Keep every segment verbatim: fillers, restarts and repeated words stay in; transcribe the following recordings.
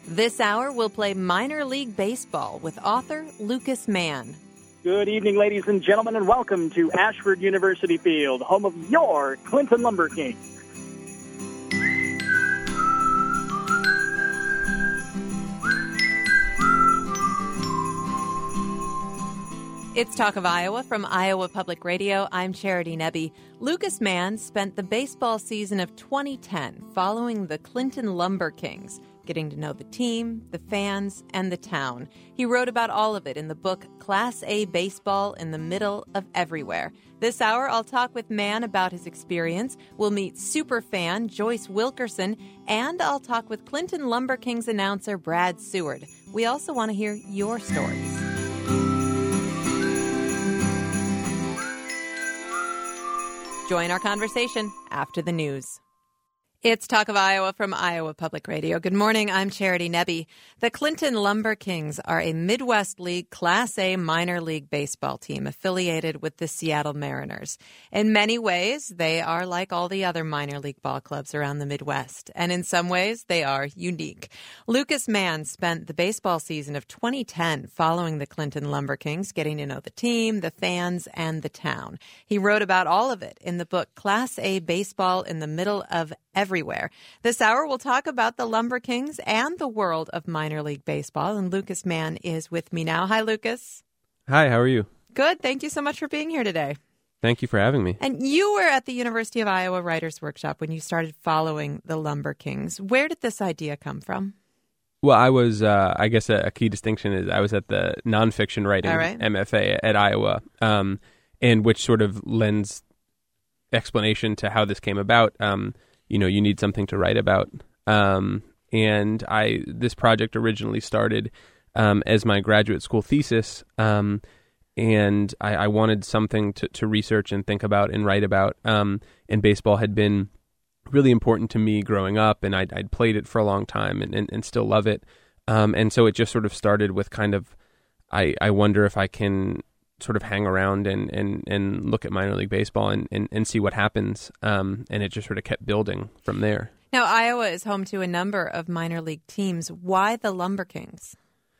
This hour, we'll play minor league baseball with author Lucas Mann. Good evening, ladies and gentlemen, and welcome to Ashford University Field, home of your Clinton Lumber Kings. It's Talk of Iowa from Iowa Public Radio. I'm Charity Nebbe. Lucas Mann spent the baseball season of twenty ten following the Clinton Lumber Kings, getting to know the team, the fans, and the town. He wrote about all of it in the book Class A Baseball in the Middle of Everywhere. This hour, I'll talk with Mann about his experience. We'll meet superfan Joyce Wilkerson, and I'll talk with Clinton Lumber Kings announcer Brad Seward. We also want to hear your stories. Join our conversation after the news. It's Talk of Iowa from Iowa Public Radio. Good morning. I'm Charity Nebbe. The Clinton Lumber Kings are a Midwest League Class A minor league baseball team affiliated with the Seattle Mariners. In many ways, they are like all the other minor league ball clubs around the Midwest, and in some ways, they are unique. Lucas Mann spent the baseball season of twenty ten following the Clinton Lumber Kings, getting to know the team, the fans, and the town. He wrote about all of it in the book Class A Baseball in the Middle of Everywhere. This hour, we'll talk about the Lumber Kings and the world of minor league baseball. And Lucas Mann is with me now. Hi, Lucas. Hi, how are you? Good. Thank you so much for being here today. Thank you for having me. And you were at the University of Iowa Writers Workshop when you started following the Lumber Kings. Where did this idea come from? Well, I was, uh, I guess a, a key distinction is I was at the nonfiction writing right. M F A at Iowa, um, and which sort of lends explanation to how this came about. Um, you know, you need something to write about. Um, and I, this project originally started um, as my graduate school thesis. Um, and I, I wanted something to, to research and think about and write about. Um, and baseball had been really important to me growing up, and I'd, I'd played it for a long time and, and, and still love it. Um, and so it just sort of started with kind of, I, I wonder if I can sort of hang around and, and, and look at minor league baseball and, and, and see what happens. Um, and it just sort of kept building from there. Now, Iowa is home to a number of minor league teams. Why the Lumber Kings?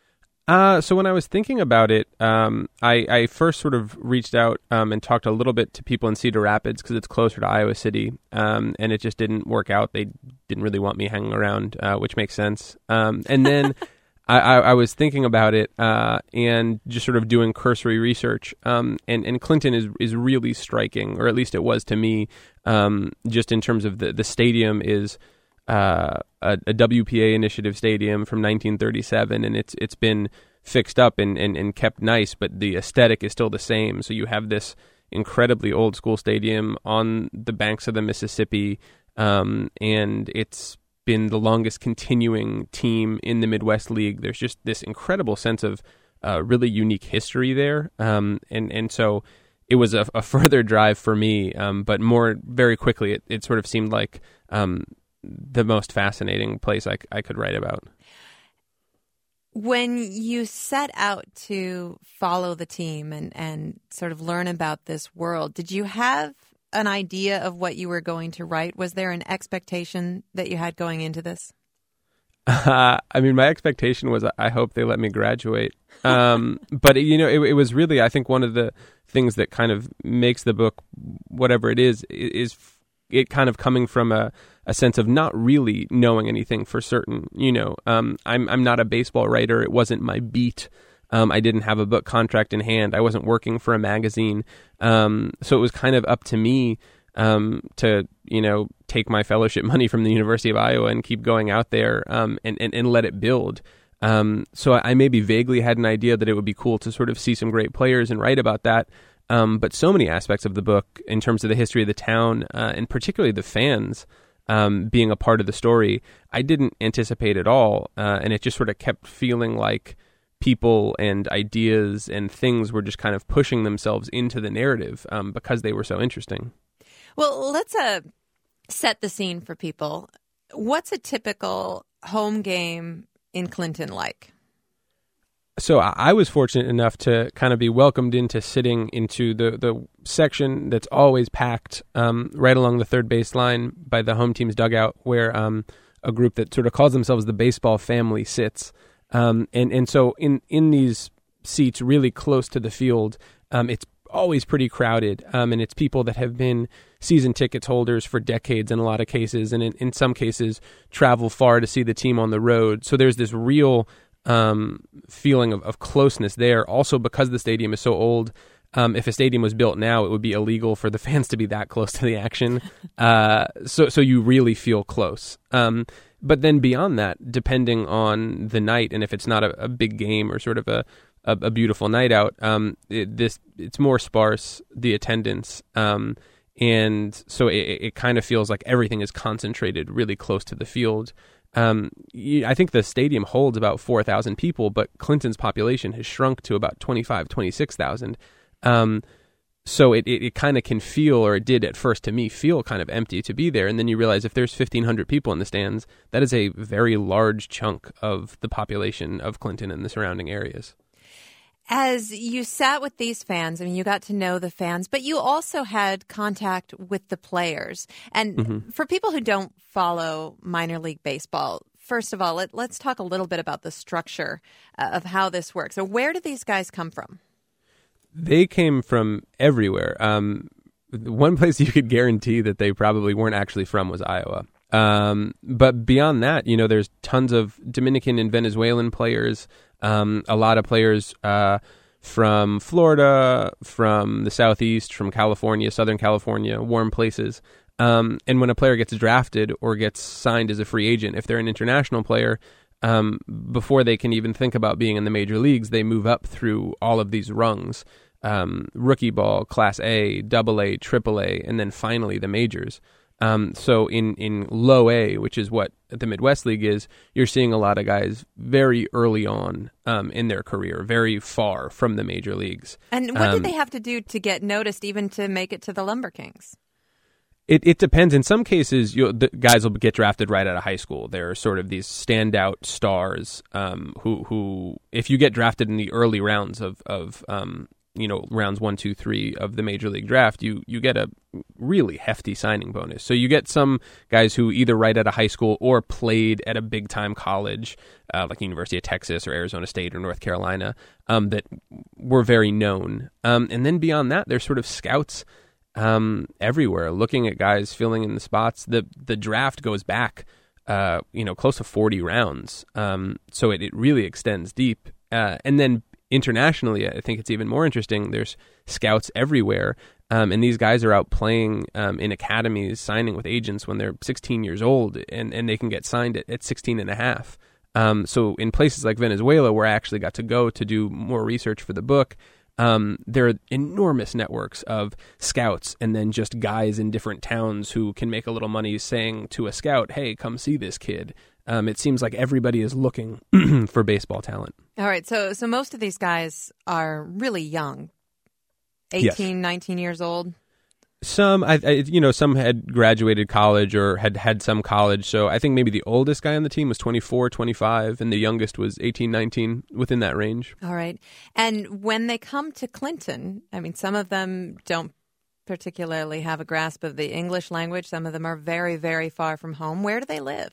Uh, so when I was thinking about it, um, I, I first sort of reached out um, and talked a little bit to people in Cedar Rapids because it's closer to Iowa City, um, and it just didn't work out. They didn't really want me hanging around, uh, which makes sense. Um, and then I, I, I was thinking about it uh, and just sort of doing cursory research. Um, and, and Clinton is is really striking, or at least it was to me, um, just in terms of the, the stadium is uh, a, a W P A initiative stadium from nineteen thirty-seven, and it's it's been fixed up and, and, and kept nice, but the aesthetic is still the same. So you have this incredibly old school stadium on the banks of the Mississippi, um, and it's been the longest continuing team in the Midwest League. There's just this incredible sense of uh, really unique history there. Um, and, and so it was a, a further drive for me, um, but more very quickly, it, it sort of seemed like um, the most fascinating place I, I could write about. When you set out to follow the team and, and sort of learn about this world, did you have an idea of what you were going to write? Was there an expectation that you had going into this? Uh, I mean, my expectation was I hope they let me graduate. Um, but, you know, it, it was really, I think, one of the things that kind of makes the book, whatever it is, is it kind of coming from a, a sense of not really knowing anything for certain. You know, um, I'm I'm not a baseball writer. It wasn't my beat. Um, I didn't have a book contract in hand. I wasn't working for a magazine. Um, so it was kind of up to me um, to, you know, take my fellowship money from the University of Iowa and keep going out there um, and, and, and let it build. Um, so I maybe vaguely had an idea that it would be cool to sort of see some great players and write about that. Um, but so many aspects of the book in terms of the history of the town uh, and particularly the fans um, being a part of the story, I didn't anticipate at all. Uh, and it just sort of kept feeling like people and ideas and things were just kind of pushing themselves into the narrative um, because they were so interesting. Well, let's uh, set the scene for people. What's a typical home game in Clinton like? So I was fortunate enough to kind of be welcomed into sitting into the, the section that's always packed um, right along the third base line by the home team's dugout where um, a group that sort of calls themselves the Baseball Family Sits. Um, and, and so in, in these seats really close to the field, um, it's always pretty crowded. Um, and it's people that have been season tickets holders for decades in a lot of cases, and in, in some cases travel far to see the team on the road. So there's this real um, feeling of, of closeness there. Also, because the stadium is so old, um, if a stadium was built now, it would be illegal for the fans to be that close to the action. Uh, so, so you really feel close. Um, but then beyond that, depending on the night, and if it's not a, a big game or sort of a a, a beautiful night out, um, it, this it's more sparse, the attendance, um, and so it, it kind of feels like everything is concentrated really close to the field. Um, I think the stadium holds about four thousand people, but Clinton's population has shrunk to about twenty-five, twenty-six thousand. Um, so it, it, it kind of can feel, or it did at first to me, feel kind of empty to be there. And then you realize if there's fifteen hundred people in the stands, that is a very large chunk of the population of Clinton and the surrounding areas. As you sat with these fans, I mean, you got to know the fans, but you also had contact with the players. And mm-hmm. for people who don't follow minor league baseball, first of all, let, let's talk a little bit about the structure uh, of how this works. So where do these guys come from? They came from everywhere. Um, one place you could guarantee that they probably weren't actually from was Iowa. Um, but beyond that, you know, there's tons of Dominican and Venezuelan players, um, a lot of players uh, from Florida, from the Southeast, from California, Southern California, warm places. Um, and when a player gets drafted or gets signed as a free agent, if they're an international player, um, before they can even think about being in the major leagues, they move up through all of these rungs. Um, rookie ball, Class A, Double A, Triple A, and then finally the majors. Um, so in, in low A, which is what the Midwest League is, you're seeing a lot of guys very early on um, in their career, very far from the major leagues. And what um, did they have to do to get noticed, even to make it to the Lumber Kings? It it depends. In some cases, you the guys will get drafted right out of high school. They're sort of these standout stars um, who who, if you get drafted in the early rounds of of um, you know, rounds one, two, three of the major league draft, you you get a really hefty signing bonus. So you get some guys who either right out of high school or played at a big time college, uh, like University of Texas or Arizona State or North Carolina, um, that were very known. Um, and then beyond that, there's sort of scouts um, everywhere looking at guys filling in the spots. The the draft goes back, uh, you know, close to forty rounds. Um, so it, it really extends deep. Uh, and then internationally, I think it's even more interesting. There's scouts everywhere, um, and these guys are out playing um, in academies, signing with agents when they're sixteen years old, and, and they can get signed at, at sixteen and a half. Um, so in places like Venezuela, where I actually got to go to do more research for the book, um, there are enormous networks of scouts and then just guys in different towns who can make a little money saying to a scout, hey, come see this kid. Um, it seems like everybody is looking for baseball talent. All right, so so most of these guys are really young, eighteen, yes. nineteen years old. Some, I, I, you know, some had graduated college or had had some college. So I think maybe the oldest guy on the team was twenty-four, twenty-five, and the youngest was eighteen, nineteen, within that range. All right. And when they come to Clinton, I mean, some of them don't particularly have a grasp of the English language. Some of them are very, very far from home. Where do they live?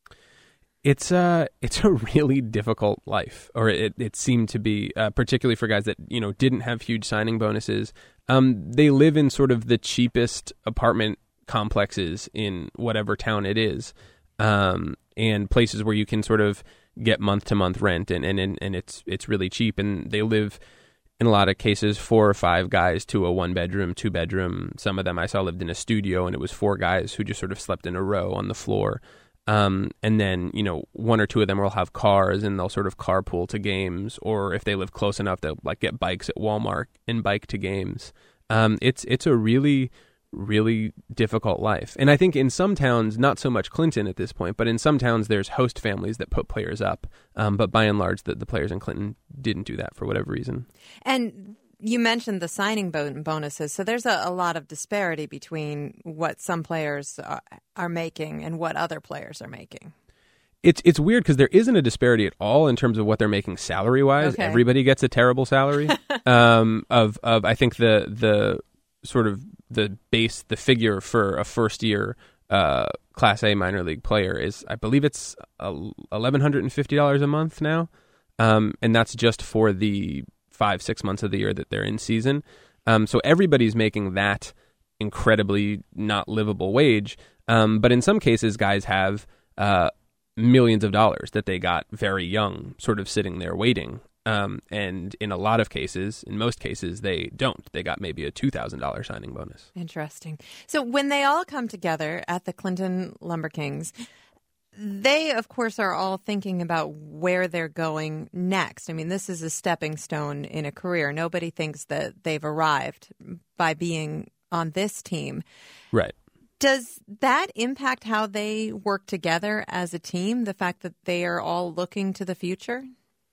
It's a it's a really difficult life, or it, it seemed to be, uh, particularly for guys that, you know, didn't have huge signing bonuses. Um, they live in sort of the cheapest apartment complexes in whatever town it is, um, and places where you can sort of get month to month rent, and, and and it's it's really cheap. And they live, in a lot of cases, four or five guys to a one bedroom, two bedroom. Some of them I saw lived in a studio, and it was four guys who just sort of slept in a row on the floor. Um, and then, you know, one or two of them will have cars and they'll sort of carpool to games, or if they live close enough, they'll like get bikes at Walmart and bike to games. Um, it's, it's a really, really difficult life. And I think in some towns, not so much Clinton at this point, but in some towns there's host families that put players up. Um, but by and large, the, the players in Clinton didn't do that for whatever reason. And you mentioned the signing bonuses, so there's a, a lot of disparity between what some players are, are making and what other players are making. It's it's weird because there isn't a disparity at all in terms of what they're making salary-wise. Okay. Everybody gets a terrible salary. um, of of I think the the sort of the base, the figure for a first-year uh, Class A minor league player is, I believe it's one thousand one hundred fifty dollars a month now. Um, and that's just for the five, six months of the year that they're in season. Um, so everybody's making that incredibly not livable wage. Um, but in some cases, guys have uh, millions of dollars that they got very young, sort of sitting there waiting. Um, and in a lot of cases, in most cases, they don't. They got maybe a two thousand dollars signing bonus. Interesting. So when they all come together at the Clinton Lumber Kings, they, of course, are all thinking about where they're going next. I mean, this is a stepping stone in a career. Nobody thinks that they've arrived by being on this team. Right. Does that impact how they work together as a team, the fact that they are all looking to the future?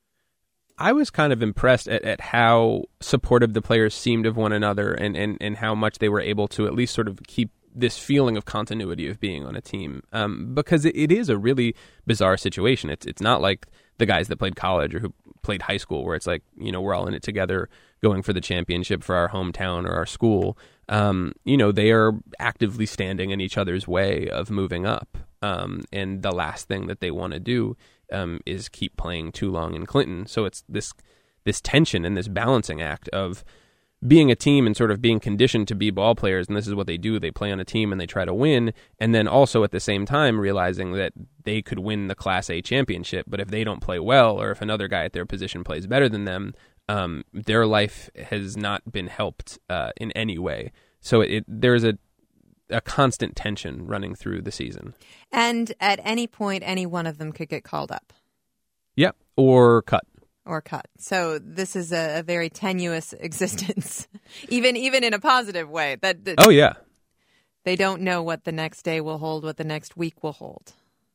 I was kind of impressed at, at how supportive the players seemed of one another and, and, and how much they were able to at least sort of keep this feeling of continuity of being on a team, um, because it, it is a really bizarre situation. It's it's not like the guys that played college or who played high school where it's like, you know, we're all in it together going for the championship for our hometown or our school. Um, you know, they are actively standing in each other's way of moving up. Um, and the last thing that they want to do um, is keep playing too long in Clinton. So it's this this tension and this balancing act of being a team and sort of being conditioned to be ball players, and this is what they do. They play on a team and they try to win, and then also at the same time realizing that they could win the Class A championship, but if they don't play well or if another guy at their position plays better than them, um, their life has not been helped uh, in any way. So it, there's a a constant tension running through the season. And at any point, any one of them could get called up. Yep, or cut. Or cut. So this is a, a very tenuous existence, even even in a positive way. That, that oh yeah, they don't know what the next day will hold, what the next week will hold.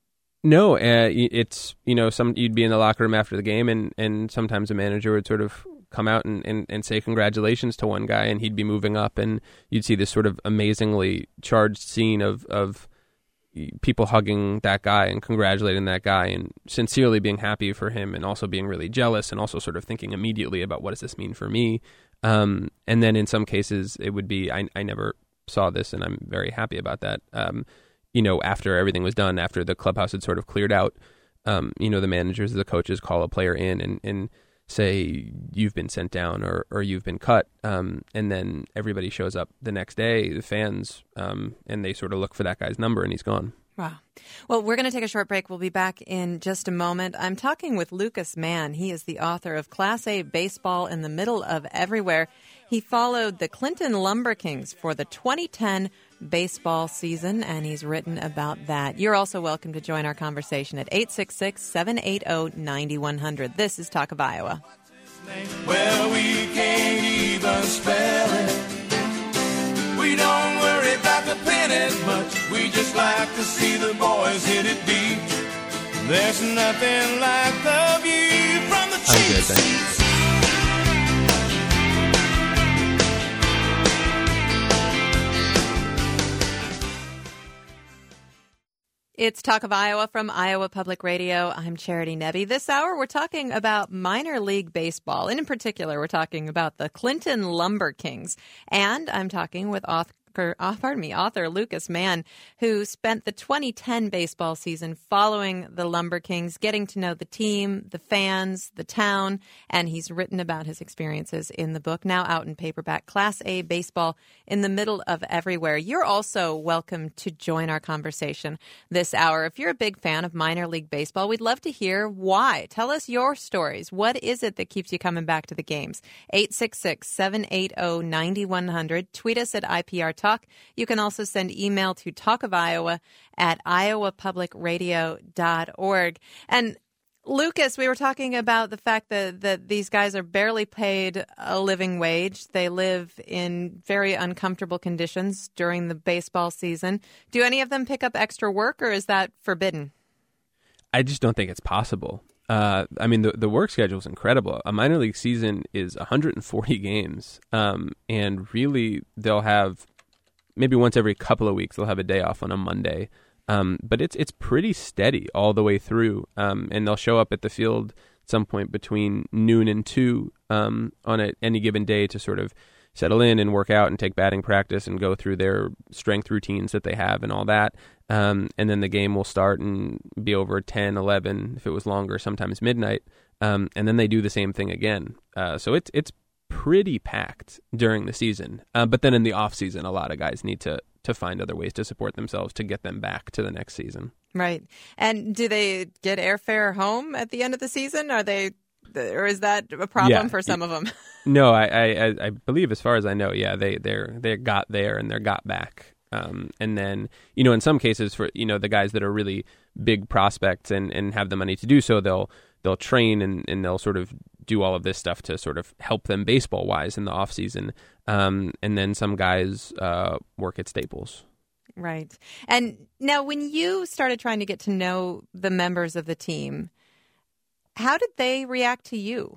No, uh, it's you know some you'd be in the locker room after the game, and, and sometimes a manager would sort of come out and, and, and say congratulations to one guy, and he'd be moving up, and you'd see this sort of amazingly charged scene of of. people hugging that guy and congratulating that guy and sincerely being happy for him and also being really jealous and also sort of thinking immediately about what does this mean for me. Um, and then in some cases it would be, I, I never saw this and I'm very happy about that. Um, you know, after everything was done, after the clubhouse had sort of cleared out, um, you know, the managers, the coaches call a player in and, and say you've been sent down or, or you've been cut. Um, and then everybody shows up the next day, the fans, um, and they sort of look for that guy's number and he's gone. Wow. Well, we're going to take a short break. We'll be back in just a moment. I'm talking with Lucas Mann. He is the author of Class A Baseball in the Middle of Everywhere. He followed the Clinton Lumber Kings for the twenty ten baseball season, and he's written about that. You're also welcome to join our conversation at eight six six, seven eight zero, nine one zero zero. This is Talk of Iowa. Well, we can't even spell it. We don't worry about the pennies much. We just like to see the boys hit it deep. There's nothing like the view from the I'm good, thanks. It's Talk of Iowa from Iowa Public Radio. I'm Charity Nebbe. This hour, we're talking about minor league baseball. And in particular, we're talking about the Clinton Lumber Kings. And I'm talking with author, oh, pardon me, author Lucas Mann, who spent the twenty ten baseball season following the Lumber Kings, getting to know the team, the fans, the town. And he's written about his experiences in the book, now out in paperback, Class A Baseball in the Middle of Everywhere. You're also welcome to join our conversation this hour. If you're a big fan of minor league baseball, we'd love to hear why. Tell us your stories. What is it that keeps you coming back to the games? eight six six, seven eight zero, nine one zero zero. Tweet us at I P R Talk. You can also send email to talkofiowa at iowa public radio dot org. And Lucas, we were talking about the fact that, that these guys are barely paid a living wage. They live in very uncomfortable conditions during the baseball season. Do any of them pick up extra work, or is that forbidden? I just don't think it's possible. Uh, I mean, the the work schedule is incredible. A minor league season is one hundred forty games, um, and really they'll have maybe once every couple of weeks they'll have a day off on a Monday. Um, but it's it's pretty steady all the way through, um, and they'll show up at the field at some point between noon and two um, on a, any given day to sort of settle in and work out and take batting practice and go through their strength routines that they have and all that. Um, and then the game will start and be over ten, eleven, if it was longer, sometimes midnight. Um, and then they do the same thing again. Uh, so it's it's pretty packed during the season. Uh, but then in the off season, a lot of guys need to to find other ways to support themselves to get them back to the next season. Right. And do they get airfare home at the end of the season? Are they, or is that a problem yeah. for some of them? No, I, I, I believe, as far as I know, yeah, they they're they got there and they're got back. Um, and then, you know, in some cases, for you know the guys that are really big prospects and, and have the money to do so, they'll they'll train and, and they'll sort of do all of this stuff to sort of help them baseball wise in the off season. Um, and then some guys uh, work at Staples. Right. And now when you started trying to get to know the members of the team, how did they react to you?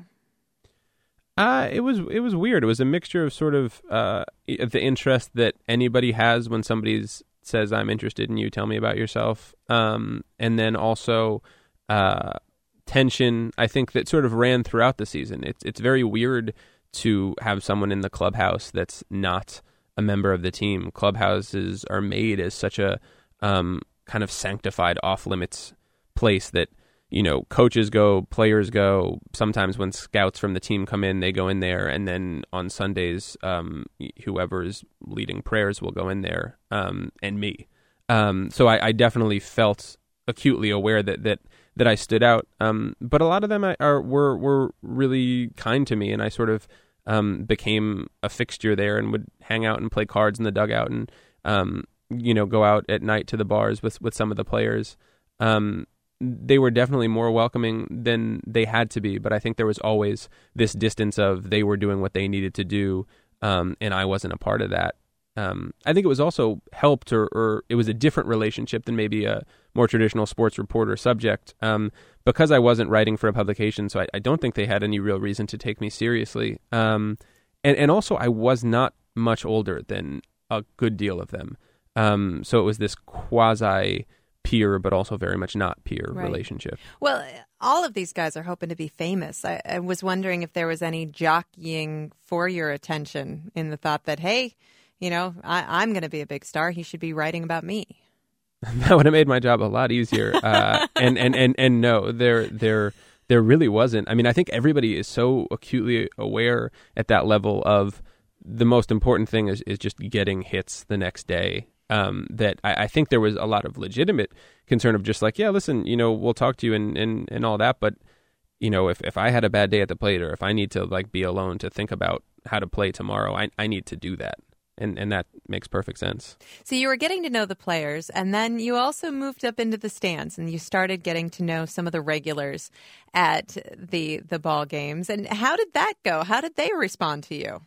Uh, it was it was weird. It was a mixture of sort of uh, the interest that anybody has when somebody says, I'm interested in you, tell me about yourself. Um, and then also uh, tension, I think, that sort of ran throughout the season. It's it's very weird to have someone in the clubhouse that's not a member of the team. Clubhouses are made as such a um, kind of sanctified off-limits place that, you know, coaches go, players go. Sometimes when scouts from the team come in, they go in there. And then on Sundays, um, whoever's leading prayers will go in there, um, and me. Um, so I, I definitely felt acutely aware that that, that I stood out. Um, but a lot of them are were were really kind to me, and I sort of um, became a fixture there and would hang out and play cards in the dugout and, um, you know, go out at night to the bars with, with some of the players. Um, they were definitely more welcoming than they had to be, but I think there was always this distance of they were doing what they needed to do, um, and I wasn't a part of that. Um, I think it was also helped, or, or it was a different relationship than maybe a more traditional sports reporter subject, um, because I wasn't writing for a publication, so I, I don't think they had any real reason to take me seriously. Um, and, and also, I was not much older than a good deal of them. Um, so it was this quasi peer, but also very much not peer right. relationship. Well, all of these guys are hoping to be famous. I, I was wondering if there was any jockeying for your attention in the thought that, hey, you know, I, I'm going to be a big star. He should be writing about me. That would have made my job a lot easier. Uh, and, and, and, and no, there, there, there really wasn't. I mean, I think everybody is so acutely aware at that level of the most important thing is, is just getting hits the next day. Um, that I, I think there was a lot of legitimate concern of just like, yeah, listen, you know, we'll talk to you and, and, and all that. But, you know, if, if I had a bad day at the plate, or if I need to like be alone to think about how to play tomorrow, I, I need to do that. And and that makes perfect sense. So you were getting to know the players, and then you also moved up into the stands, and you started getting to know some of the regulars at the the ball games. And how did that go? How did they respond to you?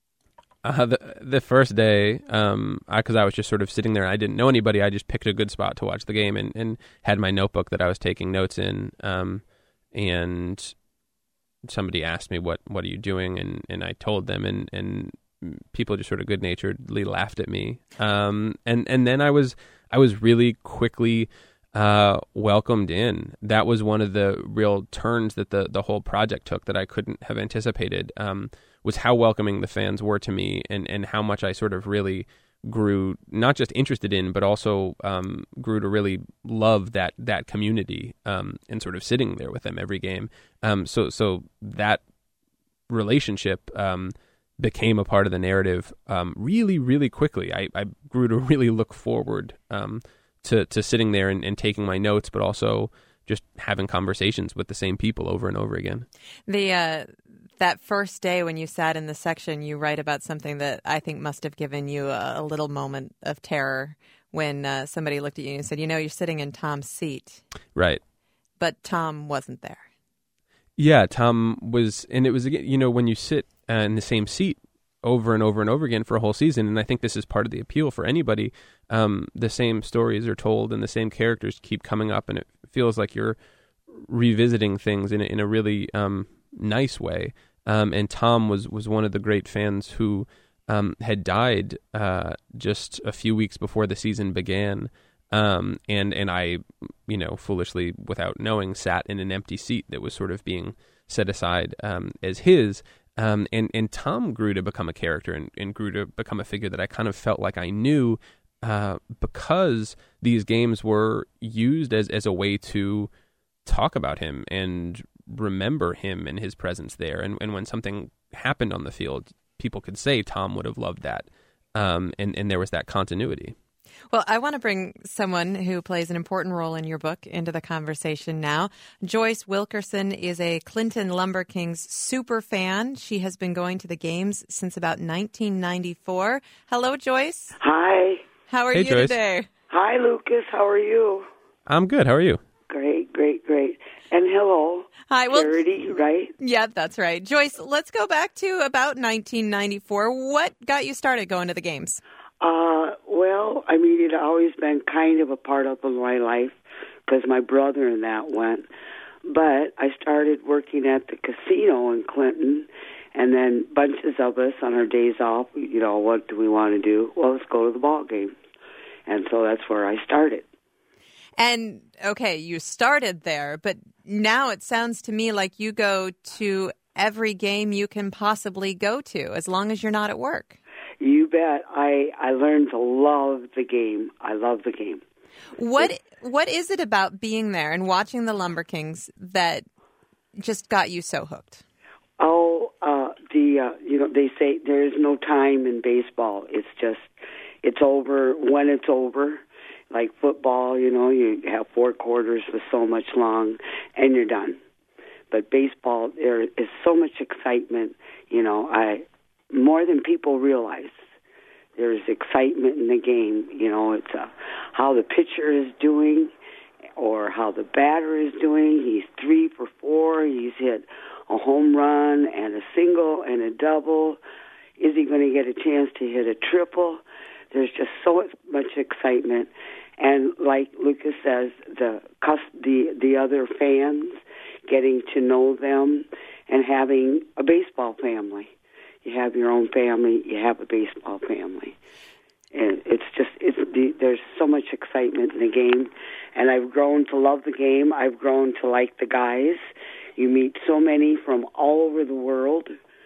Uh, the the first day, um, because I, I was just sort of sitting there, I didn't know anybody. I just picked a good spot to watch the game, and, and had my notebook that I was taking notes in. Um, and somebody asked me, "What what are you doing?" And and I told them, and and. people just sort of good-naturedly laughed at me. Um, and, and then I was, I was really quickly, uh, welcomed in. That was one of the real turns that the, the whole project took that I couldn't have anticipated, um, was how welcoming the fans were to me, and, and how much I sort of really grew, not just interested in, but also, um, grew to really love that, that community, um, and sort of sitting there with them every game. Um, so, so that relationship, um, became a part of the narrative um, really, really quickly. I, I grew to really look forward um, to, to sitting there and, and taking my notes, but also just having conversations with the same people over and over again. The uh, that first day when you sat in the section, you write about something that I think must have given you a, a little moment of terror when uh, somebody looked at you and said, you know, you're sitting in Tom's seat. Right. But Tom wasn't there. Yeah, Tom was, and it was, you know, when you sit uh, in the same seat over and over and over again for a whole season, and I think this is part of the appeal for anybody, um, the same stories are told and the same characters keep coming up, and it feels like you're revisiting things in a, in a really um, nice way. Um, and Tom was, was one of the great fans who um, had died uh, just a few weeks before the season began. Um, and, and I, you know, foolishly, without knowing, sat in an empty seat that was sort of being set aside, um, as his. Um, and, and Tom grew to become a character and, and grew to become a figure that I kind of felt like I knew uh, because these games were used as, as a way to talk about him and remember him and his presence there. And, and when something happened on the field, people could say Tom would have loved that. Um, and, and there was that continuity. Well, I want to bring someone who plays an important role in your book into the conversation now. Joyce Wilkerson is a Clinton Lumber Kings super fan. She has been going to the games since about nineteen ninety-four. Hello, Joyce. Hi. How are Hey, you Joyce. today? Hi, Lucas. How are you? I'm good. How are you? Great, great, great. And hello, Hi. Well, Charity, right? yeah, that's right. Joyce, let's go back to about nineteen ninety-four. What got you started going to the games? Uh, well, I mean, it always been kind of a part of my life because my brother and that went. But I started working at the casino in Clinton, and then bunches of us on our days off, you know, what do we want to do? Well, let's go to the ball game. And so that's where I started. And, okay, you started there, but now it sounds to me like you go to every game you can possibly go to, as long as you're not at work. You bet. I, I learned to love the game. I love the game. What What is it about being there and watching the Lumber Kings that just got you so hooked? Oh, uh, the uh, you know, they say there is no time in baseball. It's just, it's over when it's over. Like football, you know, you have four quarters with so much long, and you're done. But baseball, there is so much excitement, you know, I more than people realize. There's excitement in the game, you know, it's uh, how the pitcher is doing or how the batter is doing. He's three for four, he's hit a home run and a single and a double. Is he going to get a chance to hit a triple? There's just so much excitement. And like Lucas says, the the the other fans, getting to know them and having a baseball family. You have your own family, you have a baseball family. And it's just, it's the, there's so much excitement in the game. And I've grown to love the game. I've grown to like the guys. You meet so many from all over the world.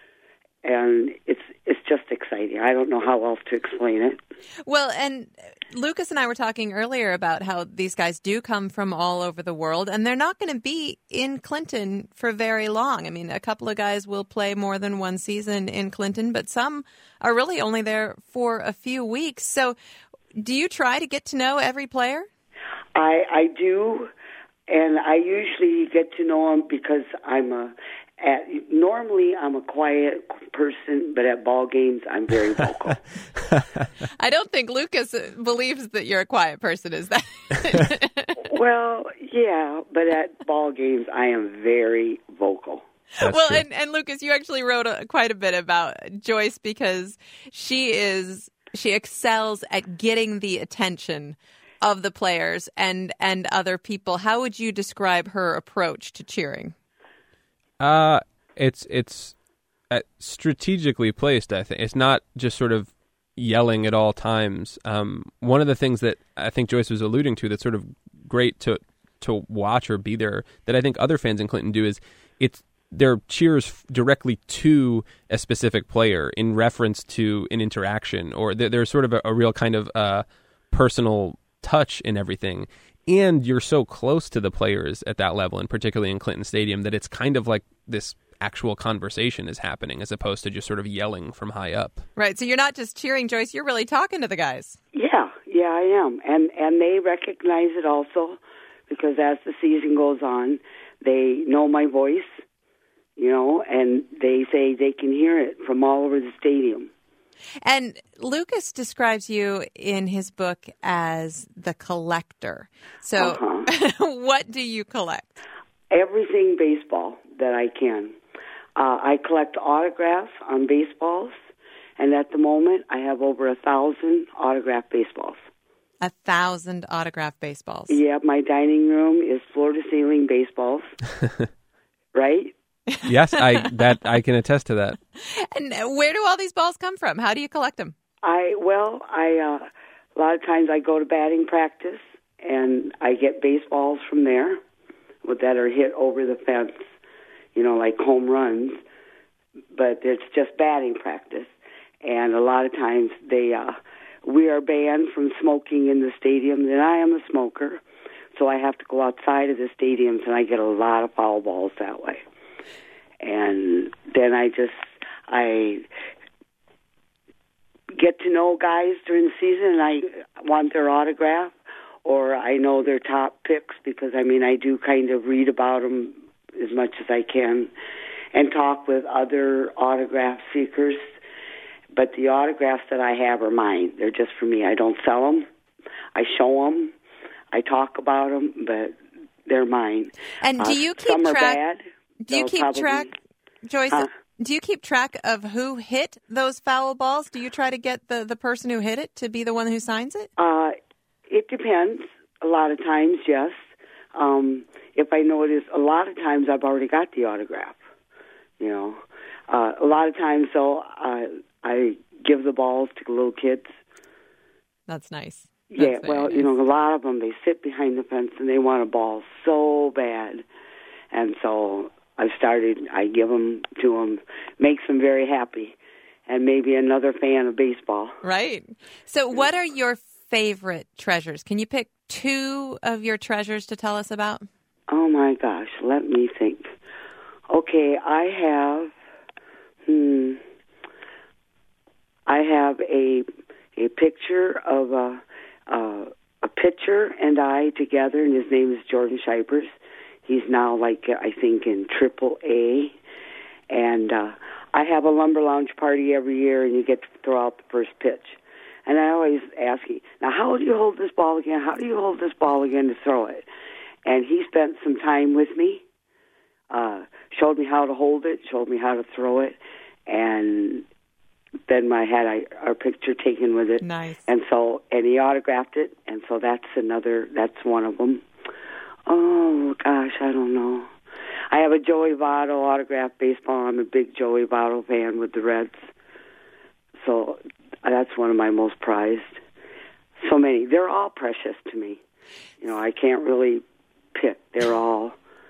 And it's it's just exciting. I don't know how else to explain it. Well, and Lucas and I were talking earlier about how these guys do come from all over the world, and they're not going to be in Clinton for very long. I mean, a couple of guys will play more than one season in Clinton, but some are really only there for a few weeks. So do you try to get to know every player? I, I do, and I usually get to know them because I'm a... At, normally, I'm a quiet person, but at ball games, I'm very vocal. I don't think Lucas believes that you're a quiet person, is that? Well, yeah, but at ball games, I am very vocal. That's well, true. and, and Lucas, you actually wrote a, quite a bit about Joyce because she is she excels at getting the attention of the players and and other people. How would you describe her approach to cheering? Uh, it's it's uh, strategically placed, I think. It's not just sort of yelling at all times. Um, one of the things that I think Joyce was alluding to that's sort of great to to watch or be there, that I think other fans in Clinton do, is it's their cheers directly to a specific player in reference to an interaction, or there, there's sort of a, a real kind of uh, personal touch in everything. And you're so close to the players at that level, and particularly in Clinton Stadium, that it's kind of like this actual conversation is happening as opposed to just sort of yelling from high up. Right. So you're not just cheering, Joyce. You're really talking to the guys. Yeah, yeah, I am. And, and they recognize it also because as the season goes on, they know my voice, you know, and they say they can hear it from all over the stadium. And Lucas describes you in his book as the collector. So Uh-huh. what do you collect? Everything baseball that I can. Uh, I collect autographs on baseballs, and at the moment I have over a thousand autographed baseballs. A thousand autographed baseballs. Yeah, my dining room is floor-to-ceiling baseballs, right? Yes, I that I can attest to that. And where do all these balls come from? How do you collect them? I well, I uh, a lot of times I go to batting practice and I get baseballs from there that are hit over the fence, you know, like home runs. but it's just batting practice. And a lot of times they, uh, we are banned from smoking in the stadiums, and I am a smoker, so I have to go outside of the stadiums, and I get a lot of foul balls that way. And then I just, I get to know guys during the season, and I want their autograph, or I know their top picks because, I mean, I do kind of read about them as much as I can and talk with other autograph seekers. But the autographs that I have are mine. They're just for me. I don't sell them. I show them. I talk about them, but they're mine. And do you uh, keep some track? Are bad. Do you keep probably, track, Joyce? Huh? Do you keep track of who hit those foul balls? Do you try to get the, the person who hit it to be the one who signs it? Uh, it depends. A lot of times, yes. Um, if I notice, a lot of times I've already got the autograph. You know, uh, a lot of times, though, I, I give the balls to little kids. That's nice. That's yeah, well, nice. you know, a lot of them, they sit behind the fence and they want a ball so bad. And so I've started, I give them to them, makes them very happy, and maybe another fan of baseball. Right. So what are your favorite treasures? Can you pick two of your treasures to tell us about? Oh, my gosh, let me think. Okay, I have, hmm, I have a a picture of a, a, a pitcher and I together, and his name is Jordan Shipers. He's now, like, I think, in Triple A. And uh, I have a lumber lounge party every year, and you get to throw out the first pitch. And I always ask him, now, how do you hold this ball again? How do you hold this ball again to throw it? And he spent some time with me, uh, showed me how to hold it, showed me how to throw it, and then I had I, our picture taken with it. Nice. And so, and he autographed it, and so that's another, that's one of them. Oh, gosh, I don't know. I have a Joey Votto autographed baseball. I'm a big Joey Votto fan with the Reds. So that's one of my most prized. So many. They're all precious to me. You know, I can't really pick. They're all,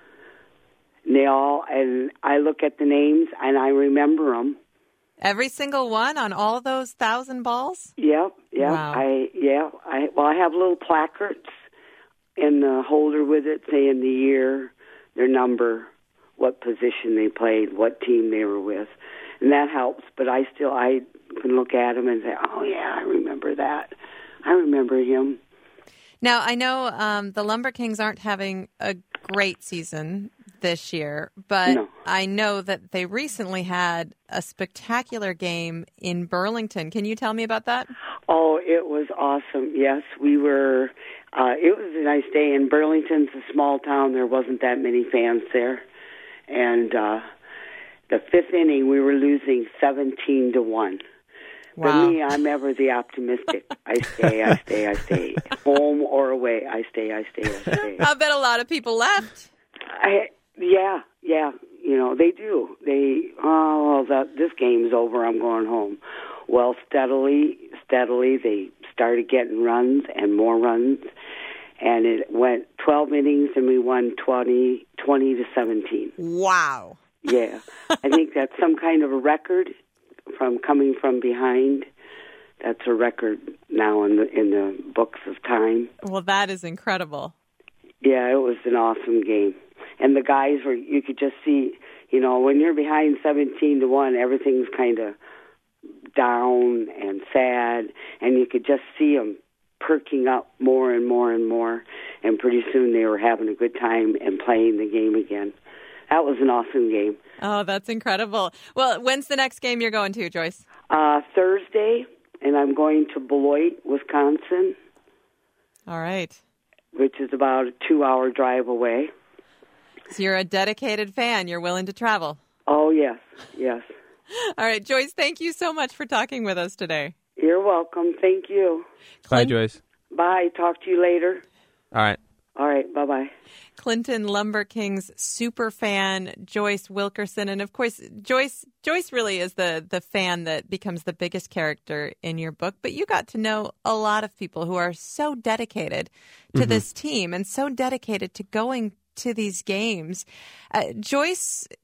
they all, and I look at the names and I remember them. Every single one on all those thousand balls? Yep, yeah. Wow. I yeah. I well, I have little placards in the holder with it, saying the year, their number, what position they played, what team they were with, and that helps. But I still I can look at them and say, oh yeah, I remember that. I remember him. Now I know um, the Lumber Kings aren't having a great season this year, but No. I know that they recently had a spectacular game in Burlington. Can you tell me about that? Oh, it was awesome. Yes, we were, uh, it was a nice day. And Burlington's a small town. There wasn't that many fans there. And uh, the fifth inning, we were losing seventeen to one. Wow. For me, I'm ever the optimistic. I stay, I stay, I stay. Home or away, I stay, I stay, I stay. I bet a lot of people left. I, yeah, yeah, you know, they do. They, oh, well, that, this game's over, I'm going home. Well, steadily, steadily, they started getting runs and more runs, and it went twelve innings, and we won twenty, twenty to seventeen. Wow. Yeah. I think that's some kind of a record from coming from behind. That's a record now in the in the books of time. Well, that is incredible. Yeah, it was an awesome game. And the guys were, you could just see, you know, when you're behind seventeen to one, everything's kind of down and sad, and you could just see them perking up more and more and more, and pretty soon they were having a good time and playing the game again. That was an awesome game. Oh, that's incredible. Well, when's the next game you're going to, Joyce? Uh, Thursday, and I'm going to Beloit, Wisconsin. All right. Which is about a two-hour drive away. So you're a dedicated fan. You're willing to travel. Oh, yes, yes. All right, Joyce, thank you so much for talking with us today. You're welcome. Thank you. Bye, Joyce. Bye. Talk to you later. All right. All right. Bye-bye. Clinton Lumber Kings super fan Joyce Wilkerson, and of course Joyce Joyce really is the the fan that becomes the biggest character in your book, but you got to know a lot of people who are so dedicated to mm-hmm. this team and so dedicated to going to these games. Uh, Joyce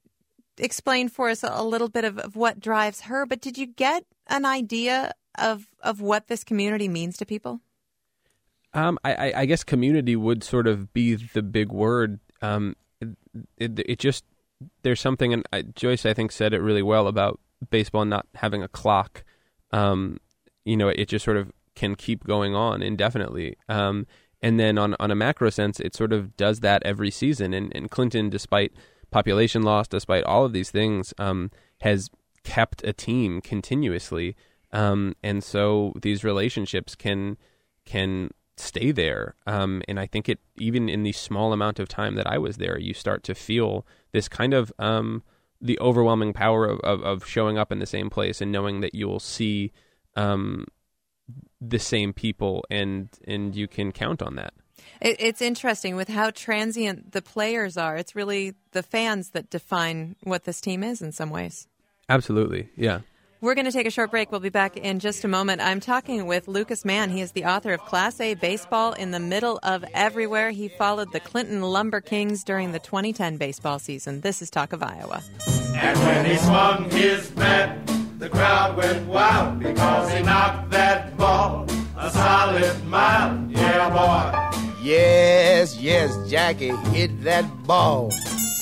explain for us a little bit of, of what drives her, but did you get an idea of of what this community means to people? Um, I, I guess community would sort of be the big word. Um, it, it just, there's something, and I, Joyce, I think, said it really well about baseball not having a clock. Um, you know, it just sort of can keep going on indefinitely. Um, and then on, on a macro sense, it sort of does that every season. And, and Clinton, despite population loss, despite all of these things, um, has kept a team continuously. Um, and so these relationships can can stay there. Um, and I think it, even in the small amount of time that I was there, you start to feel this kind of um, the overwhelming power of, of, of showing up in the same place and knowing that you will see um, the same people, and and you can count on that. It, it's interesting with how transient the players are. It's really the fans that define what this team is in some ways. Absolutely, yeah. We're going to take a short break. We'll be back in just a moment. I'm talking with Lucas Mann. He is the author of Class A Baseball in the Middle of Everywhere. He followed the Clinton Lumber Kings during the twenty ten baseball season. This is Talk of Iowa. And when he swung his bat, the crowd went wild because he knocked that ball a solid mile. Yeah, boy. Yes, yes, Jackie hit that ball.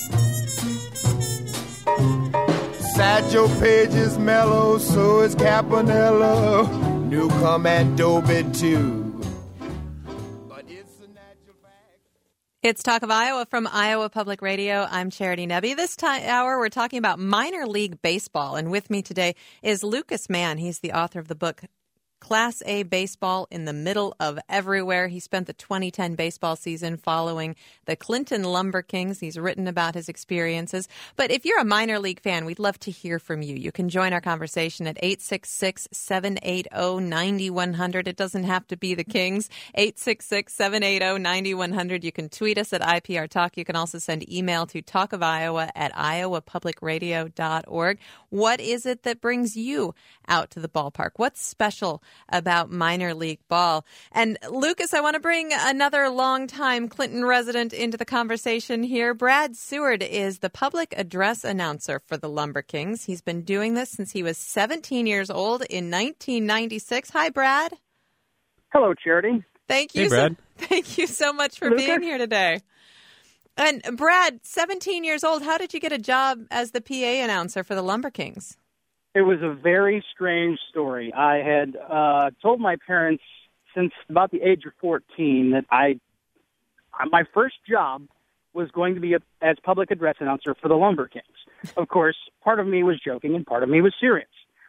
Satchel Paige is mellow, so is Campanella. Newcomb and Dobie too. But it's a natural fact. It's Talk of Iowa from Iowa Public Radio. I'm Charity Nebbe. This time, hour, we're talking about minor league baseball. And with me today is Lucas Mann. He's the author of the book Class A Baseball in the Middle of Everywhere. He spent the twenty ten baseball season following the Clinton Lumber Kings. He's written about his experiences. But if you're a minor league fan, we'd love to hear from you. You can join our conversation at eight six six, seven eight zero, nine one zero zero. It doesn't have to be the Kings. eight six six, seven eight zero, nine one zero zero. You can tweet us at I P R Talk. You can also send email to talkofiowa at iowa public radio dot org. What is it that brings you out to the ballpark? What's special about minor league ball? And Lucas, I want to bring another longtime Clinton resident into the conversation here. Brad Seward is the public address announcer for the Lumber Kings. He's been doing this since he was seventeen years old in nineteen ninety-six. Hi, Brad. Hello, Charity. Thank you. Hey, Brad. So, thank you so much for Lucas. being here today. And Brad, seventeen years old, how did you get a job as the P A announcer for the Lumber Kings? It was a very strange story. I had uh, told my parents since about the age of fourteen that I, my first job was going to be a, as public address announcer for the Lumber Kings. Of course, part of me was joking and part of me was serious.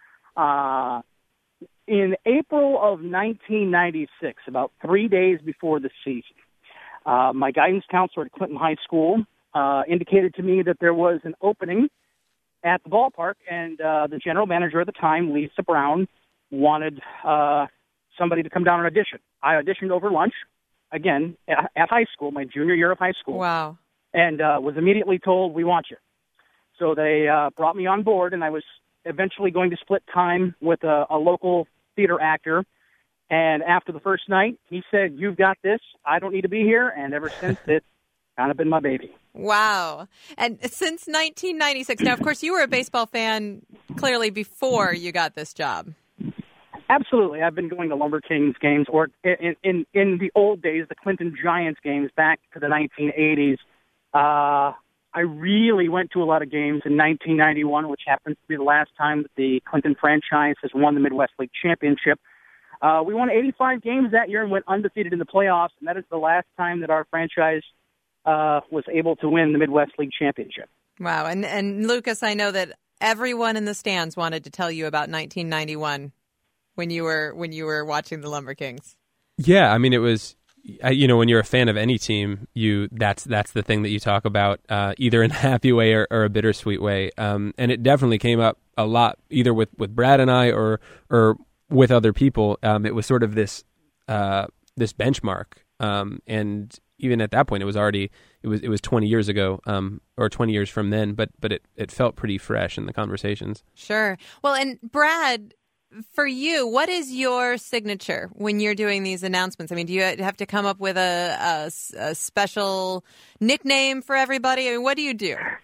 Uh, in April of nineteen ninety-six, about three days before the season, uh, my guidance counselor at Clinton High School uh, indicated to me that there was an opening at the ballpark, and uh, the general manager at the time, Lisa Brown, wanted uh, somebody to come down and audition. I auditioned over lunch, again, at, at high school, my junior year of high school. Wow. And uh, was immediately told, we want you. So they uh, brought me on board, and I was eventually going to split time with a, a local theater actor. And after the first night, he said, you've got this. I don't need to be here. And ever since, it's kind of been my baby. Wow. And since nineteen ninety-six, now, of course, you were a baseball fan clearly before you got this job. Absolutely. I've been going to Lumber Kings games, or in, in, in the old days, the Clinton Giants games back to the nineteen eighties. Uh, I really went to a lot of games in nineteen ninety-one, which happens to be the last time that the Clinton franchise has won the Midwest League Championship. Uh, we won eighty-five games that year and went undefeated in the playoffs, and that is the last time that our franchise uh, was able to win the Midwest League Championship. Wow. And, and Lucas, I know that everyone in the stands wanted to tell you about nineteen ninety-one when you were when you were watching the Lumber Kings. Yeah, I mean, it was, you know, when you're a fan of any team, you that's that's the thing that you talk about, uh, either in a happy way or, or a bittersweet way. Um, and it definitely came up a lot, either with, with Brad and I or or with other people. Um, it was sort of this uh, this benchmark, um, and even at that point, it was already it was it was twenty years ago, um, or twenty years from then. But but it, it felt pretty fresh in the conversations. Sure. Well, and Brad, for you, what is your signature when you're doing these announcements? I mean, do you have to come up with a, a, a special nickname for everybody? I mean, what do you do?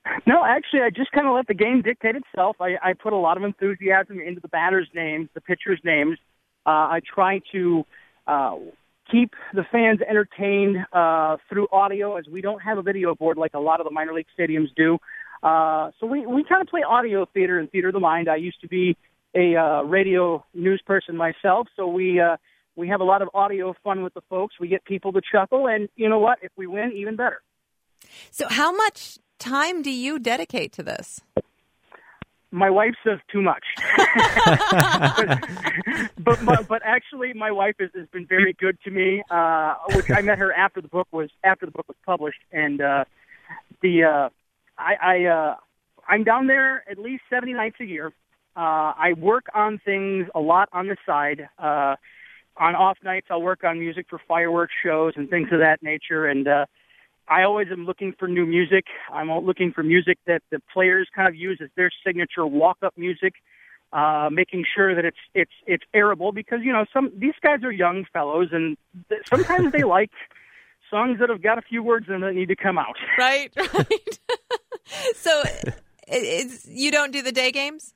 No, actually, I just kind of let the game dictate itself. I, I put a lot of enthusiasm into the batters' names, the pitchers' names. Uh, I try to uh, keep the fans entertained uh, through audio, as we don't have a video board like a lot of the minor league stadiums do. Uh, so we, we kind of play audio theater and theater of the mind. I used to be a uh, radio news person myself, so we uh, we have a lot of audio fun with the folks. We get people to chuckle, and you know what? If we win, even better. So how much time do you dedicate to this? My wife says too much. but, but, but but actually, my wife has, has been very good to me. Uh, which I met her after the book was after the book was published, and uh, the uh, I, I uh, I'm down there at least seventy nights a year. Uh, I work on things a lot on the side. Uh, on off nights, I'll work on music for fireworks shows and things of that nature, and uh, I always am looking for new music. I'm looking for music that the players kind of use as their signature walk-up music, uh, making sure that it's it's it's airable, because you know some these guys are young fellows, and th- sometimes they like songs that have got a few words in them that need to come out. Right, right. So, it's, you don't do the day games?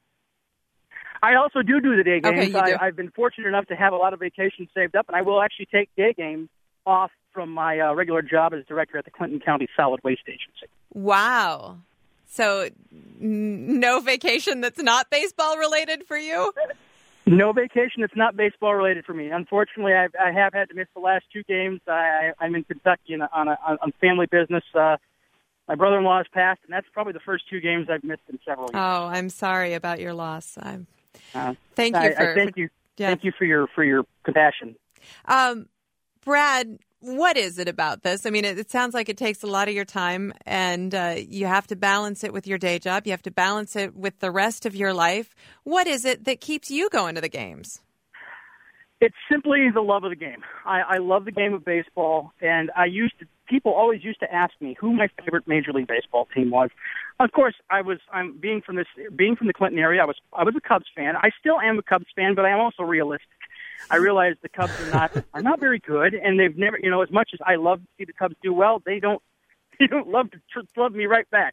I also do do the day games. Okay, you do. I, I've been fortunate enough to have a lot of vacations saved up, and I will actually take day games off from my uh, regular job as director at the Clinton County Solid Waste Agency. Wow. So n- no vacation that's not baseball related for you? No vacation that's not baseball related for me. Unfortunately, I've, I have had to miss the last two games. I, I'm in Kentucky on, a, on, a, on family business. Uh, my brother-in-law has passed, and that's probably the first two games I've missed in several years. Oh, I'm sorry about your loss. I'm, uh, thank you I, for I thank you. Yeah. Thank you for your for your compassion. Um, Brad, what is it about this? I mean, it, it sounds like it takes a lot of your time, and uh, you have to balance it with your day job. You have to balance it with the rest of your life. What is it that keeps you going to the games? It's simply the love of the game. I, I love the game of baseball, and I used to. People always used to ask me who my favorite Major League Baseball team was. Of course, I was. I'm being from this, being from the Clinton area. I was. I was a Cubs fan. I still am a Cubs fan, but I am also realistic. I realize the Cubs are not are not very good, and they've never. You know, as much as I love to see the Cubs do well, they don't. They don't love to tr- love me right back.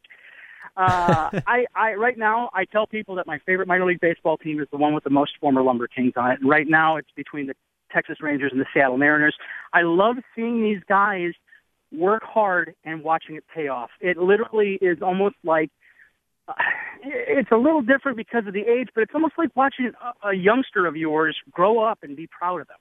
Uh, I, I right now I tell people that my favorite minor league baseball team is the one with the most former Lumber Kings on it. And right now it's between the Texas Rangers and the Seattle Mariners. I love seeing these guys work hard and watching it pay off. It literally is almost like uh, it's a little different because of the age, but it's almost like watching a, a youngster of yours grow up and be proud of them.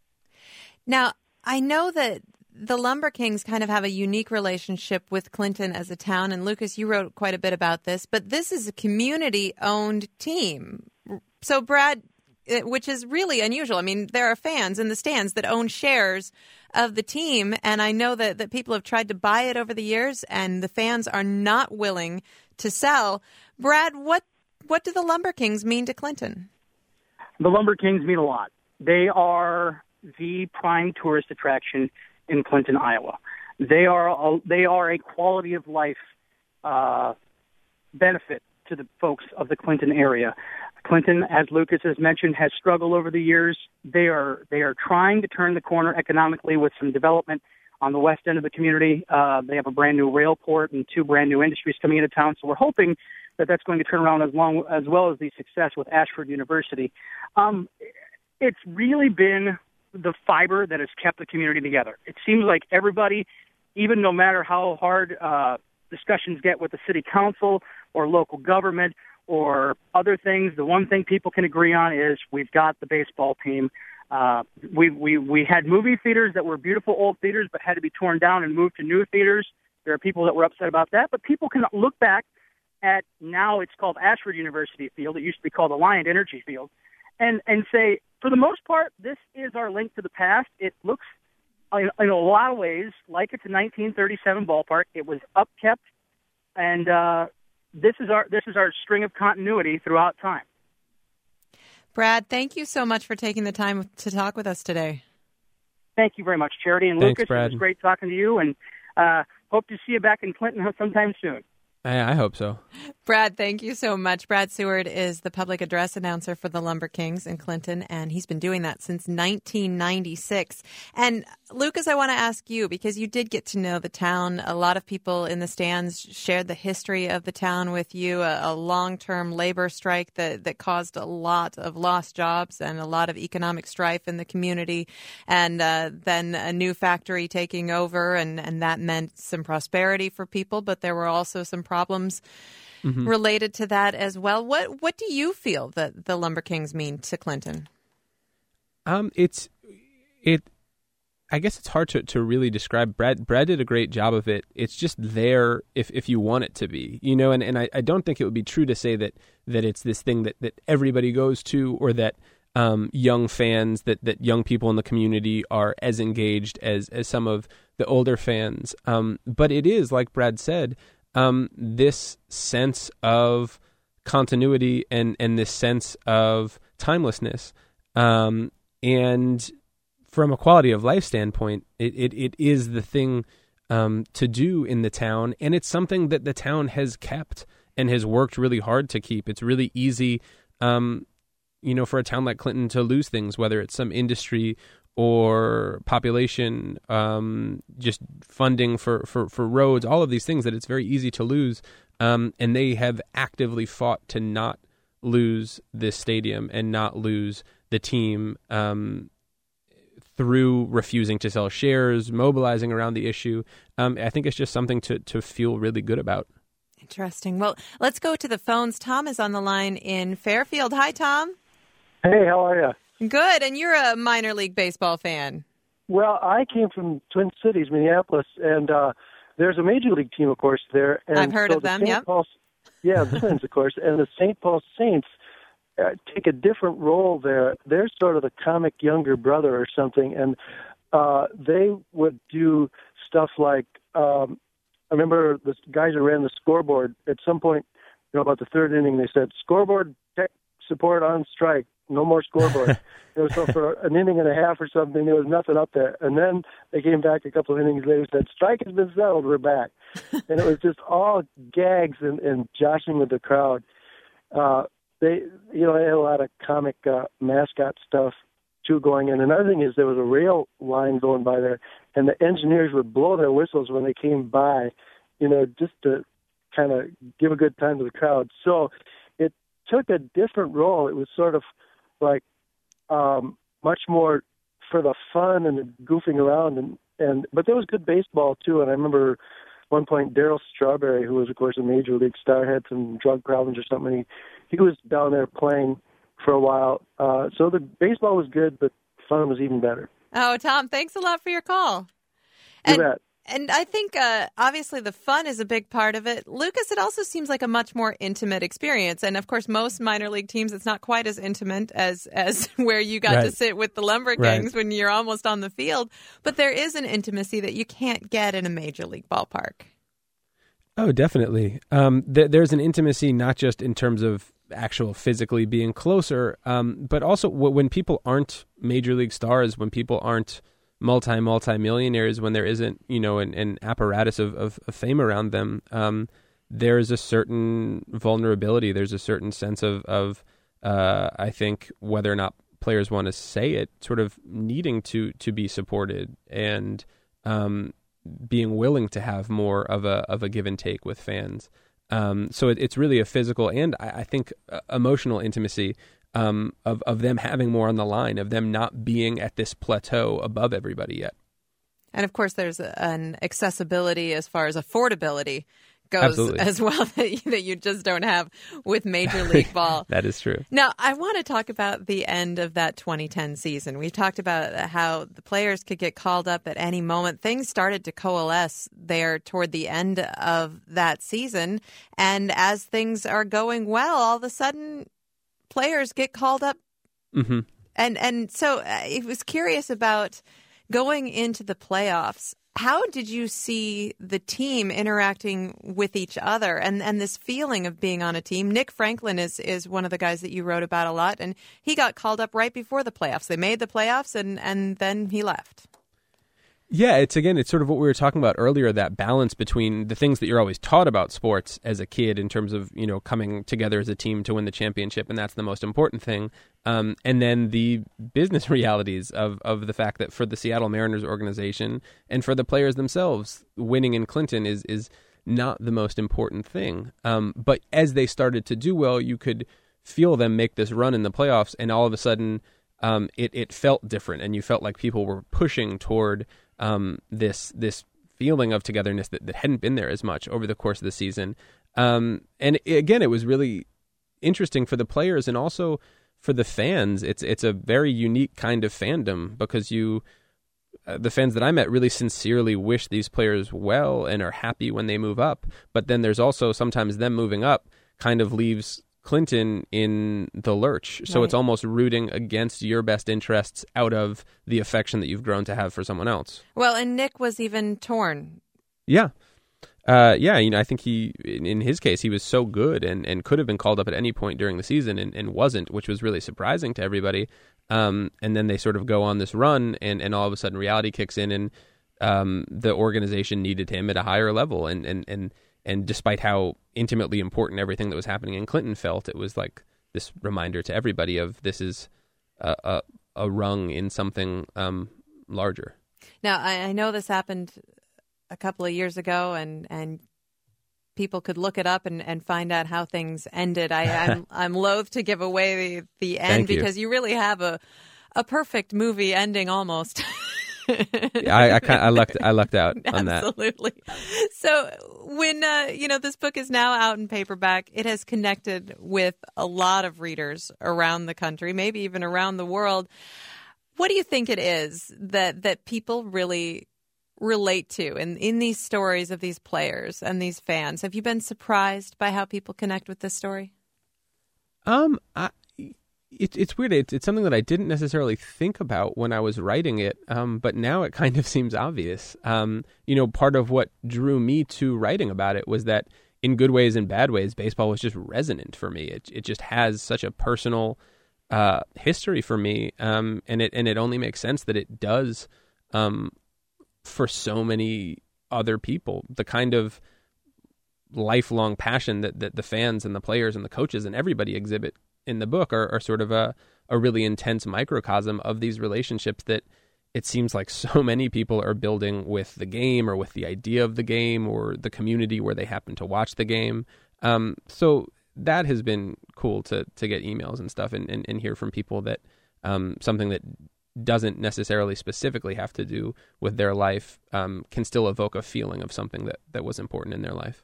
Now, I know that the Lumber Kings kind of have a unique relationship with Clinton as a town, and Lucas, you wrote quite a bit about this, but this is a community-owned team. So, Brad, which is really unusual. I mean, there are fans in the stands that own shares of the team, and I know that, that people have tried to buy it over the years, and the fans are not willing to sell. Brad, what what do the Lumber Kings mean to Clinton? The Lumber Kings mean a lot. They are the prime tourist attraction in Clinton, Iowa. They are a, they are a quality of life uh, benefit to the folks of the Clinton area. Clinton, as Lucas has mentioned, has struggled over the years. They are they are trying to turn the corner economically with some development on the west end of the community. Uh, they have a brand new rail port and two brand new industries coming into town. So we're hoping that that's going to turn around as long as well as the success with Ashford University. Um, it's really been the fiber that has kept the community together. It seems like everybody, even no matter how hard uh, discussions get with the city council or local government or other things, the one thing people can agree on is we've got the baseball team. Uh, we, we, we had movie theaters that were beautiful old theaters but had to be torn down and moved to new theaters. There are people that were upset about that, but people can look back at now it's called Ashford University Field. It used to be called Alliant Energy Field. And, and say, for the most part, this is our link to the past. It looks, in, in a lot of ways, like it's a nineteen thirty-seven ballpark. It was upkept, and uh, this is our this is our string of continuity throughout time. Brad, thank you so much for taking the time to talk with us today. Thank you very much, Charity. And Thanks, Lucas, Brad. it was great talking to you, and uh, hope to see you back in Clinton sometime soon. I, I hope so. Brad, thank you so much. Brad Seward is the public address announcer for the Lumber Kings in Clinton, and he's been doing that since nineteen ninety-six. And Lucas, I want to ask you, because you did get to know the town. A lot of people in the stands shared the history of the town with you, a, a long-term labor strike that, that caused a lot of lost jobs and a lot of economic strife in the community, and uh, then a new factory taking over, and, and that meant some prosperity for people, but there were also some problems Mm-hmm. related to that as well. What what do you feel that the Lumber Kings mean to Clinton? Um, it's it. I guess it's hard to, to really describe. Brad Brad did a great job of it. It's just there if, if you want it to be, you know. And, and I, I don't think it would be true to say that that it's this thing that, that everybody goes to, or that um, young fans, that, that young people in the community are as engaged as as some of the older fans. Um, but it is, like Brad said, Um, this sense of continuity and, and this sense of timelessness. Um, and from a quality of life standpoint, it, it, it is the thing um, to do in the town. And it's something that the town has kept and has worked really hard to keep. It's really easy, um, you know, for a town like Clinton to lose things, whether it's some industry or population, um, just funding for, for, for roads, all of these things that it's very easy to lose. Um, and they have actively fought to not lose this stadium and not lose the team um, through refusing to sell shares, mobilizing around the issue. Um, I think it's just something to, to feel really good about. Interesting. Well, let's go to the phones. Tom is on the line in Fairfield. Hi, Tom. Hey, how are you? Good, and you're a minor league baseball fan. Well, I came from Twin Cities, Minneapolis, and uh, there's a major league team, of course, there. And I've heard so of the them, Saint yep. Paul, yeah, the Twins, of course, and the Saint Paul Saints uh, take a different role there. They're sort of the comic younger brother or something, and uh, they would do stuff like, um, I remember the guys who ran the scoreboard, at some point, you know, about the third inning, they said, scoreboard tech support on strike. No more scoreboard. It was so for an inning and a half or something, there was nothing up there. And then they came back a couple of innings later and said, strike has been settled, we're back. And it was just all gags and, and joshing with the crowd. Uh, they, you know, they had a lot of comic uh, mascot stuff, too, going in. Another thing is there was a rail line going by there, and the engineers would blow their whistles when they came by, you know, just to kind of give a good time to the crowd. So it took a different role. It was sort of like um, much more for the fun and the goofing around, and, and but there was good baseball too. And I remember at one point Darryl Strawberry, who was of course a major league star, had some drug problems or something. He, he was down there playing for a while. Uh, so the baseball was good, but fun was even better. Oh, Tom, thanks a lot for your call. You And, bet. and I think uh, obviously the fun is a big part of it. Lucas, it also seems like a much more intimate experience. And of course, most minor league teams, it's not quite as intimate as, as where you got Right. to sit with the Lumber Kings Right. when you're almost on the field. But there is an intimacy that you can't get in a major league ballpark. Oh, definitely. Um, th- there's an intimacy not just in terms of actual physically being closer, um, but also w- when people aren't major league stars, when people aren't multi multi millionaires, when there isn't, you know, an, an apparatus of, of, of fame around them, um, there's a certain vulnerability. There's a certain sense of, of uh, I think, whether or not players want to say it, sort of needing to to be supported and um, being willing to have more of a of a give and take with fans. Um, so it, it's really a physical and I, I think uh, emotional intimacy um, of of them having more on the line, of them not being at this plateau above everybody yet. And of course, there's an accessibility as far as affordability goes Absolutely. as well that you, that you just don't have with Major League Ball. That is true. Now, I want to talk about the end of that twenty ten season. We talked about how the players could get called up at any moment. Things started to coalesce there toward the end of that season. And as things are going well, all of a sudden, players get called up. Mm-hmm. And, and so I was curious about going into the playoffs. How did you see the team interacting with each other and, and this feeling of being on a team? Nick Franklin is, is one of the guys that you wrote about a lot, and he got called up right before the playoffs. They made the playoffs, and, and then he left. Yeah, it's again, it's sort of what we were talking about earlier, that balance between the things that you're always taught about sports as a kid in terms of, you know, coming together as a team to win the championship, and that's the most important thing. Um, and then the business realities of, of the fact that for the Seattle Mariners organization and for the players themselves, winning in Clinton is is not the most important thing. Um, but as they started to do well, you could feel them make this run in the playoffs, and all of a sudden um, it, it felt different, and you felt like people were pushing toward Um, this this feeling of togetherness that, that hadn't been there as much over the course of the season. Um, and it, again, it was really interesting for the players and also for the fans. It's it's a very unique kind of fandom because you, uh, the fans that I met really sincerely wish these players well and are happy when they move up. But then there's also sometimes them moving up kind of leaves Clinton in the lurch. So right. It's almost rooting against your best interests out of the affection that you've grown to have for someone else. Well, and Nick was even torn. Yeah. Uh, yeah, you know, I think he, in, in his case, he was so good and, and could have been called up at any point during the season and, and wasn't, which was really surprising to everybody. Um, and then they sort of go on this run and, and all of a sudden reality kicks in and um, the organization needed him at a higher level. And, and, and And despite how intimately important everything that was happening in Clinton felt, it was like this reminder to everybody of this is a, a, a rung in something um, larger. Now, I, I know this happened a couple of years ago, and, and people could look it up and, and find out how things ended. I, I'm I'm loath to give away the, the end Thank you. because you really have a a perfect movie ending almost. I I, kind I lucked I lucked out on that. Absolutely. So when uh, you know, this book is now out in paperback, it has connected with a lot of readers around the country, maybe even around the world. What do you think it is that that people really relate to in in these stories of these players and these fans? Have you been surprised by how people connect with this story? Um, I. It, it's weird. It's, it's something that I didn't necessarily think about when I was writing it, um, but now it kind of seems obvious. Um, you know, part of what drew me to writing about it was that in good ways and bad ways, baseball was just resonant for me. It it just has such a personal uh, history for me, um, and it and it only makes sense that it does um, for so many other people. The kind of lifelong passion that, that the fans and the players and the coaches and everybody exhibit in the book are, are sort of a, a really intense microcosm of these relationships that it seems like so many people are building with the game or with the idea of the game or the community where they happen to watch the game. Um, so that has been cool to to get emails and stuff and, and, and hear from people that um, something that doesn't necessarily specifically have to do with their life um, can still evoke a feeling of something that, that was important in their life.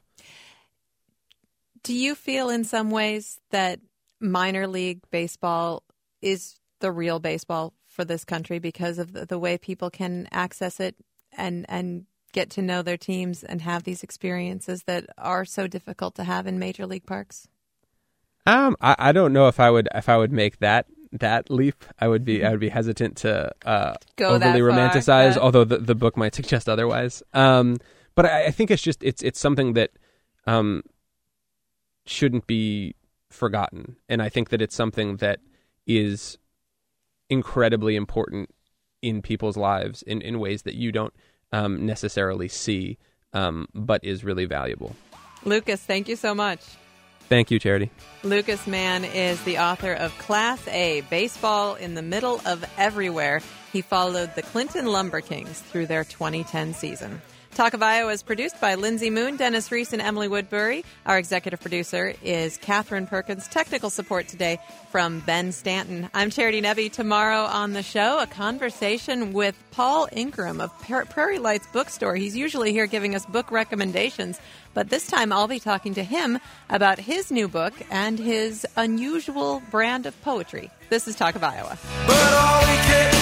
Do you feel in some ways that minor league baseball is the real baseball for this country because of the, the way people can access it and and get to know their teams and have these experiences that are so difficult to have in major league parks? Um, I, I don't know if I would if I would make that that leap. I would be I would be hesitant to uh, Go overly that far, romanticize, but... although the, the book might suggest otherwise. Um, but I, I think it's just it's it's something that um shouldn't be forgotten, and I think that it's something that is incredibly important in people's lives in, in ways that you don't um, necessarily see, um, but is really valuable. Lucas, thank you so much. Thank you, Charity. Lucas Mann is the author of Class A, Baseball in the Middle of Everywhere. He followed the Clinton Lumber Kings through their twenty ten season. Talk of Iowa is produced by Lindsay Moon, Dennis Reese, and Emily Woodbury. Our executive producer is Catherine Perkins. Technical support today from Ben Stanton. I'm Charity Nebbe. Tomorrow on the show, a conversation with Paul Ingram of Prairie Lights Bookstore. He's usually here giving us book recommendations, but this time I'll be talking to him about his new book and his unusual brand of poetry. This is Talk of Iowa. But all we can